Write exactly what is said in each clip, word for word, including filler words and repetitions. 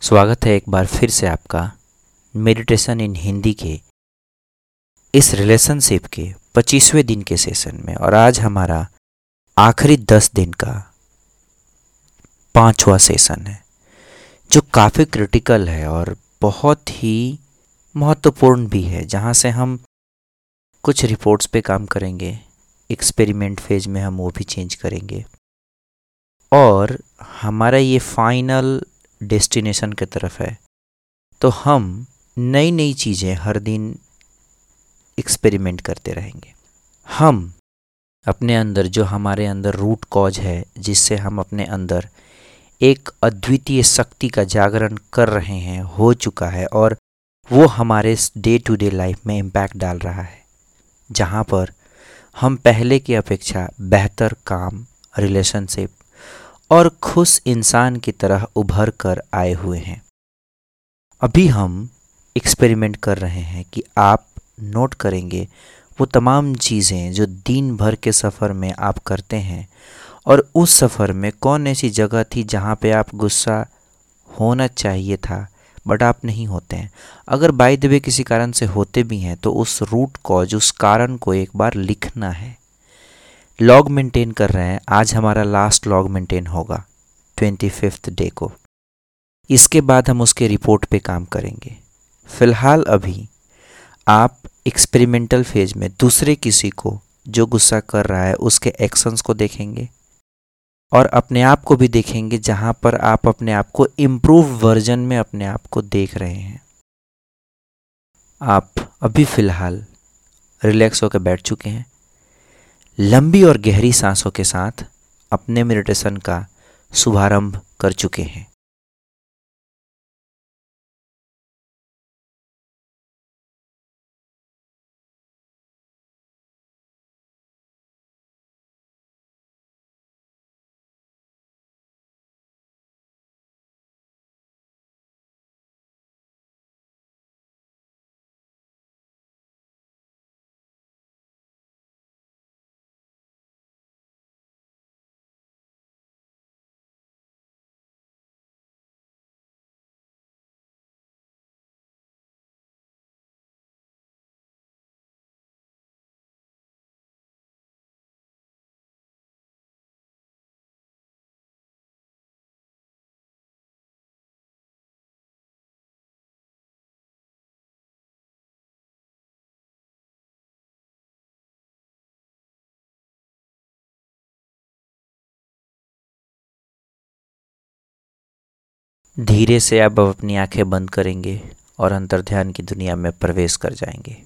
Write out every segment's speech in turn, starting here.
स्वागत है एक बार फिर से आपका मेडिटेशन इन हिंदी के इस रिलेशनशिप के पच्चीसवें दिन के सेशन में। और आज हमारा आखिरी दस दिन का पांचवा सेशन है, जो काफ़ी क्रिटिकल है और बहुत ही महत्वपूर्ण भी है, जहां से हम कुछ रिपोर्ट्स पे काम करेंगे। एक्सपेरिमेंट फेज में हम वो भी चेंज करेंगे और हमारा ये फाइनल डेस्टिनेशन की तरफ है। तो हम नई नई चीज़ें हर दिन एक्सपेरिमेंट करते रहेंगे। हम अपने अंदर जो हमारे अंदर रूट कॉज है, जिससे हम अपने अंदर एक अद्वितीय शक्ति का जागरण कर रहे हैं, हो चुका है और वो हमारे डे टू डे लाइफ में इम्पैक्ट डाल रहा है, जहाँ पर हम पहले की अपेक्षा बेहतर काम, रिलेशनशिप और खुश इंसान की तरह उभर कर आए हुए हैं। अभी हम एक्सपेरिमेंट कर रहे हैं कि आप नोट करेंगे वो तमाम चीज़ें जो दिन भर के सफ़र में आप करते हैं, और उस सफ़र में कौन ऐसी जगह थी जहाँ पे आप गुस्सा होना चाहिए था बट आप नहीं होते हैं। अगर बाय द वे किसी कारण से होते भी हैं तो उस रूट कॉज, उस कारण को एक बार लिखना है। लॉग मेंटेन कर रहे हैं। आज हमारा लास्ट लॉग मेंटेन होगा ट्वेंटी फिफ्थ डे को। इसके बाद हम उसके रिपोर्ट पे काम करेंगे। फ़िलहाल अभी आप एक्सपेरिमेंटल फेज में दूसरे किसी को जो गुस्सा कर रहा है उसके एक्शंस को देखेंगे और अपने आप को भी देखेंगे, जहाँ पर आप अपने आप को इम्प्रूव वर्जन में अपने आप को देख रहे हैं। आप अभी फ़िलहाल रिलैक्स होकर बैठ चुके हैं। लंबी और गहरी सांसों के साथ अपने मेडिटेशन का शुभारंभ कर चुके हैं। धीरे से अब आप अपनी आंखें बंद करेंगे और अंतर्ध्यान की दुनिया में प्रवेश कर जाएंगे।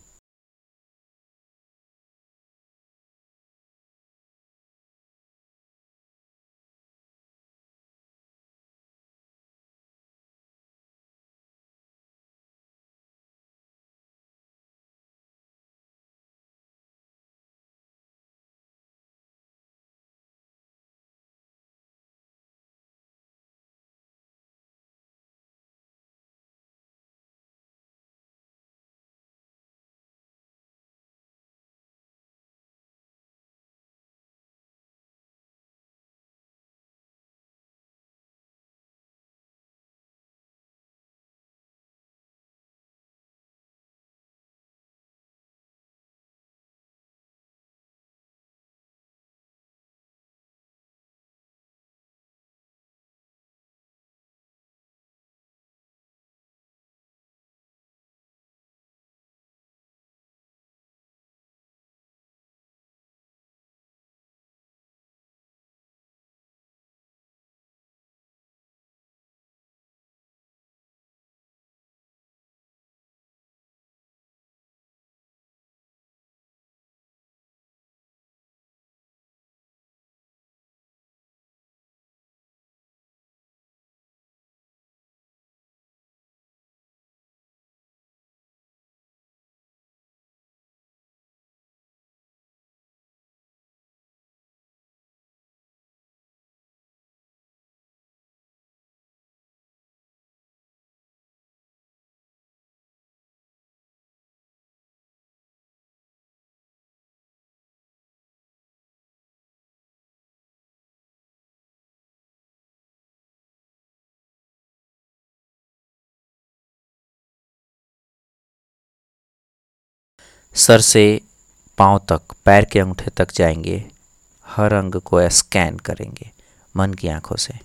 सर से पाँव तक, पैर के अंगूठे तक जाएंगे, हर अंग को स्कैन करेंगे मन की आंखों से।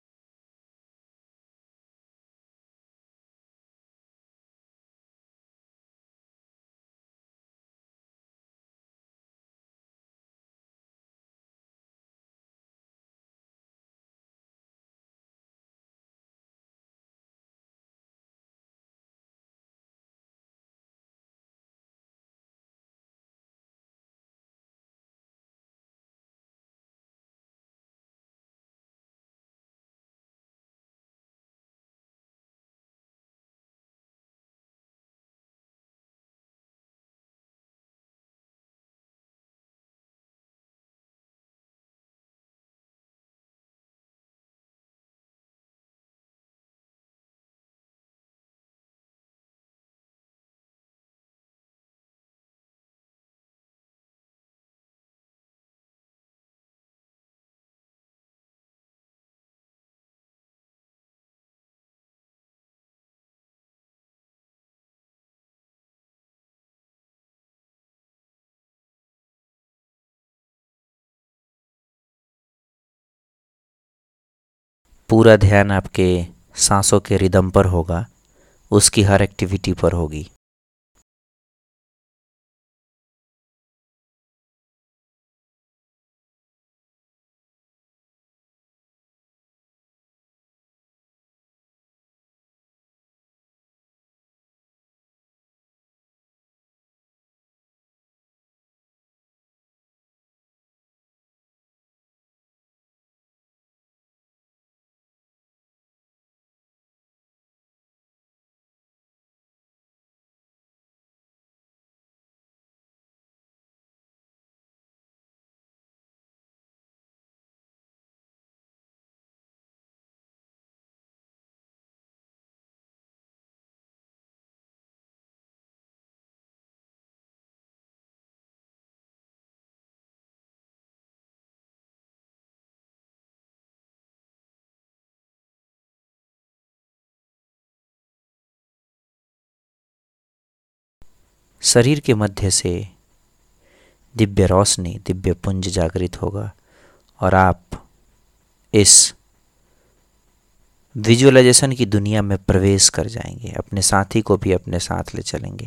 पूरा ध्यान आपके सांसों के रिदम पर होगा, उसकी हर एक्टिविटी पर होगी। शरीर के मध्य से दिव्य रोशनी, दिव्य पुंज जागृत होगा और आप इस विजुअलाइजेशन की दुनिया में प्रवेश कर जाएंगे, अपने साथी को भी अपने साथ ले चलेंगे।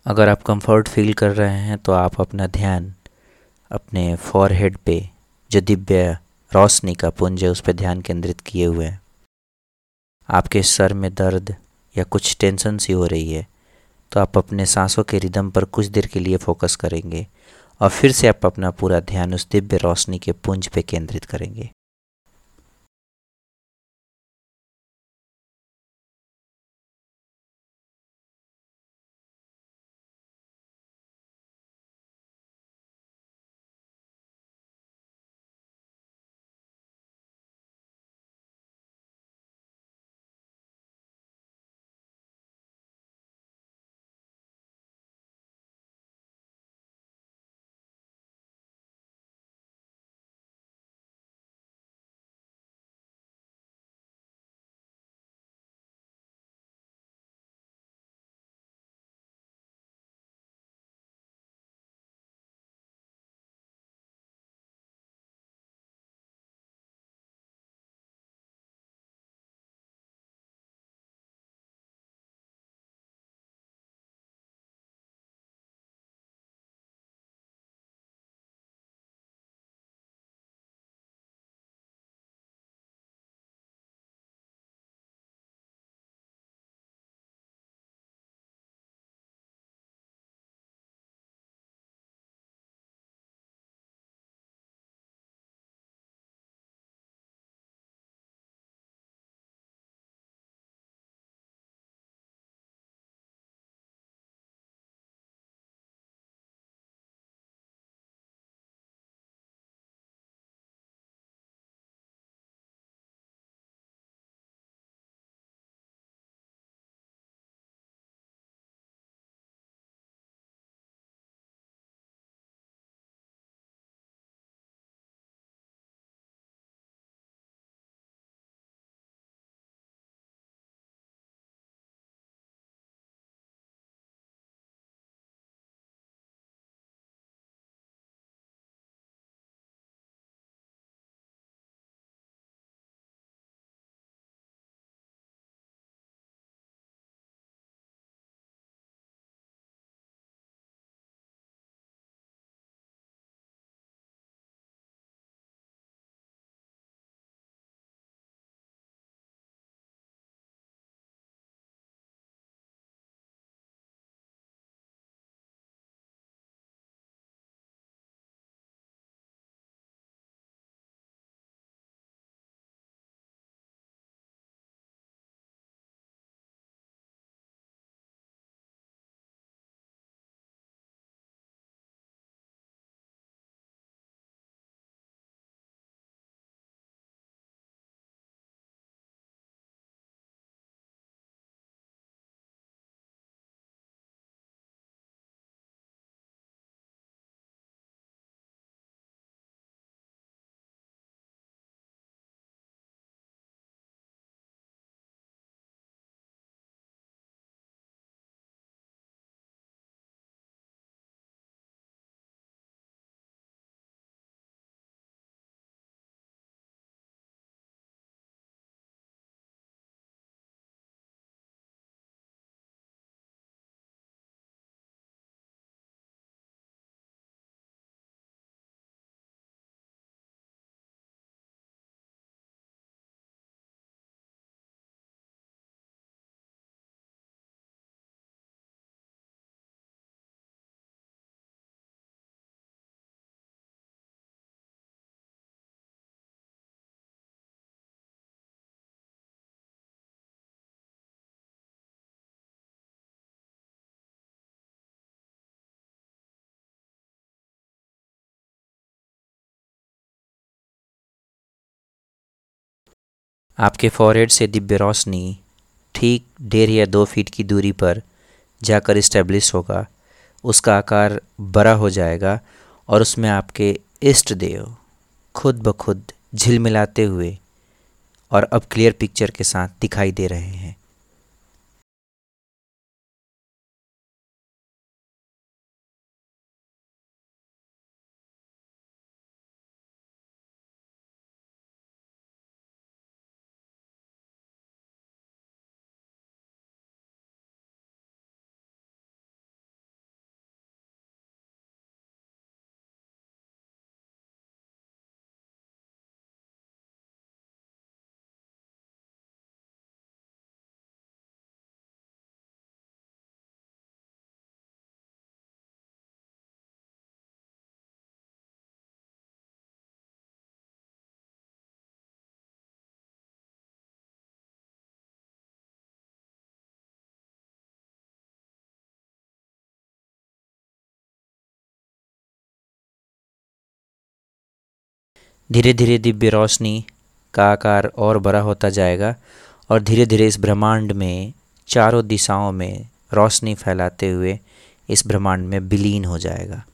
अगर आप कंफर्ट फील कर रहे हैं तो आप अपना ध्यान अपने फॉरहेड पे जो दिव्य रोशनी का पुंज है उस पर ध्यान केंद्रित किए हुए हैं। आपके सर में दर्द या कुछ टेंशन सी हो रही है तो आप अपने सांसों के रिदम पर कुछ देर के लिए फोकस करेंगे और फिर से आप अपना पूरा ध्यान उस दिव्य रोशनी के पुंज पे केंद्रित करेंगे। आपके फॉरहेड से दिव्य रोशनी ठीक डेढ़ या दो फीट की दूरी पर जाकर इस्टेब्लिश होगा। उसका आकार बड़ा हो जाएगा और उसमें आपके इष्ट देव खुद ब खुद झिलमिलाते हुए और अब क्लियर पिक्चर के साथ दिखाई दे रहे हैं। धीरे धीरे दिव्य रोशनी का आकार और बड़ा होता जाएगा और धीरे धीरे इस ब्रह्मांड में चारों दिशाओं में रोशनी फैलाते हुए इस ब्रह्मांड में विलीन हो जाएगा।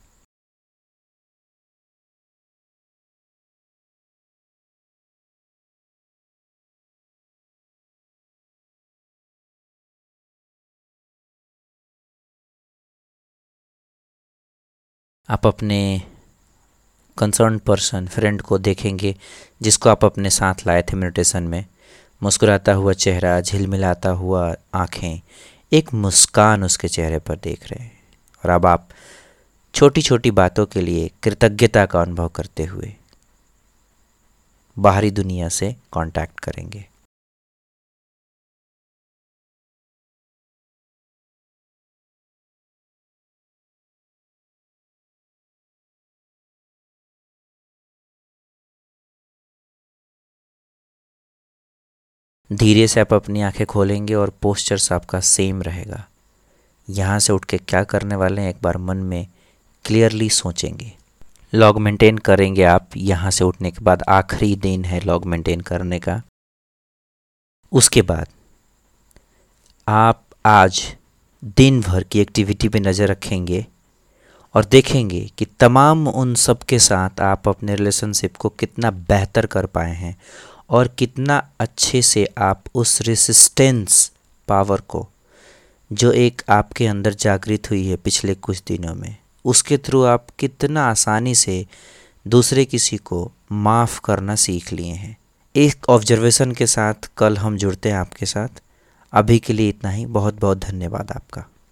आप अपने कंसर्न पर्सन फ्रेंड को देखेंगे जिसको आप अपने साथ लाए थे मेडिटेशन में, मुस्कुराता हुआ चेहरा, झिलमिलाता हुआ आँखें, एक मुस्कान उसके चेहरे पर देख रहे हैं। और अब आप छोटी छोटी बातों के लिए कृतज्ञता का अनुभव करते हुए बाहरी दुनिया से कांटेक्ट करेंगे। धीरे से आप अपनी आंखें खोलेंगे और पोस्चर्स आपका सेम रहेगा। यहाँ से उठ के क्या करने वाले हैं एक बार मन में क्लियरली सोचेंगे। लॉग मेंटेन करेंगे आप यहाँ से उठने के बाद, आखिरी दिन है लॉग मेंटेन करने का। उसके बाद आप आज दिन भर की एक्टिविटी पे नज़र रखेंगे और देखेंगे कि तमाम उन सब के साथ आप अपने रिलेशनशिप को कितना बेहतर कर पाए हैं और कितना अच्छे से आप उस रेसिस्टेंस पावर को जो एक आपके अंदर जागृत हुई है पिछले कुछ दिनों में, उसके थ्रू आप कितना आसानी से दूसरे किसी को माफ़ करना सीख लिए हैं। एक ऑब्जर्वेशन के साथ कल हम जुड़ते हैं आपके साथ। अभी के लिए इतना ही। बहुत बहुत धन्यवाद आपका।